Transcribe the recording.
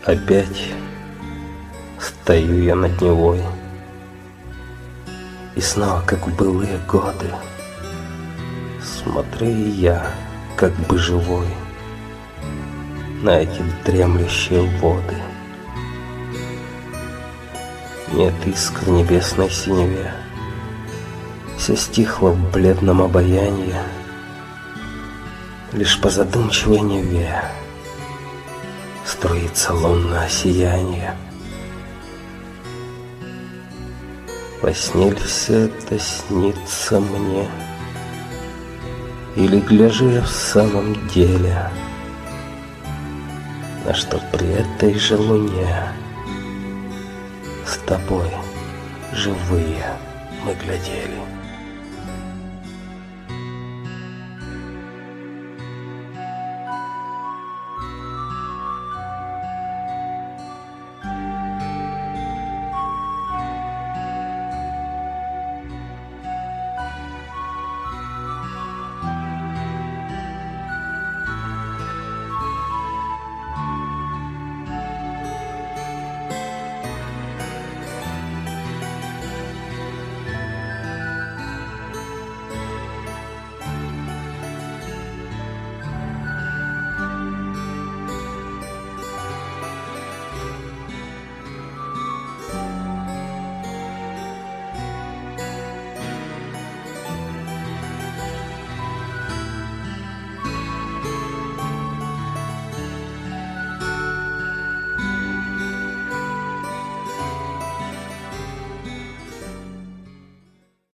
Опять стою я над Невой, и снова, как в былые годы, смотрю и я, как бы живой, на эти дремлющие воды. Нет искр в небесной синеве, все стихло в бледном обаянии, лишь по задумчивой Неве струится лунное сияние. Во сне ли все это снится мне, или гляжу я в самом деле, на что при этой же луне с тобой живые мы глядели?